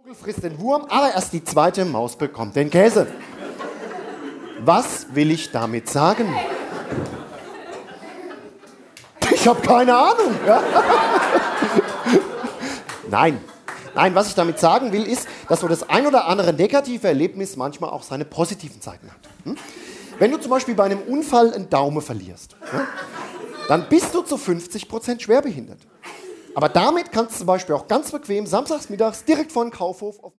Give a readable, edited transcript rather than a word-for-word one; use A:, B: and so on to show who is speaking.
A: Frisst den Wurm, aber erst die zweite Maus bekommt den Käse. Was will ich damit sagen? Ich habe keine Ahnung. Ja? Nein, was ich damit sagen will, ist, dass so das ein oder andere negative Erlebnis manchmal auch seine positiven Seiten hat. Wenn du zum Beispiel bei einem Unfall einen Daumen verlierst, dann bist du zu 50% schwerbehindert. Aber damit kannst du zum Beispiel auch ganz bequem samstags mittags direkt vor den Kaufhof auf